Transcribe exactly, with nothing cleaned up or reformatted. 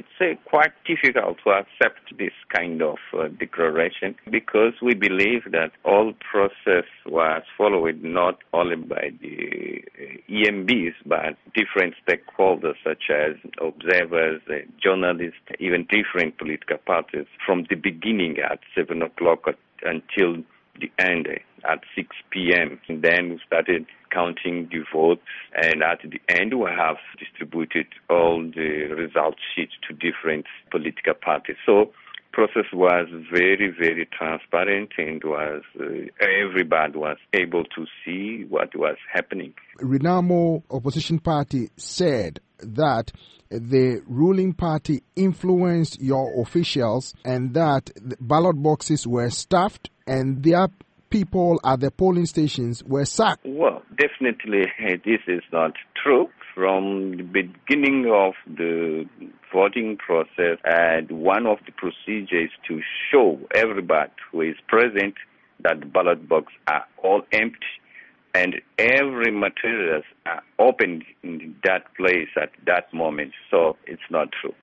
it's uh, quite difficult to accept this kind of uh, declaration because we believe that all process was followed not only by the uh, E M Bs but different stakeholders such as observers, uh, journalists, even different political parties from the beginning at seven o'clock until the end at six p.m. And then we started counting the votes, and at the end we have distributed all the result sheets to different political parties. So process was very, very transparent and was uh, everybody was able to see what was happening. Renamo opposition party said that the ruling party influenced your officials and that the ballot boxes were stuffed and their people at the polling stations were sacked. Well, definitely this is not true. From the beginning of the voting process, and one of the procedures to show everybody who is present that the ballot boxes are all empty and every materials are opened in that place at that moment. So it's not true.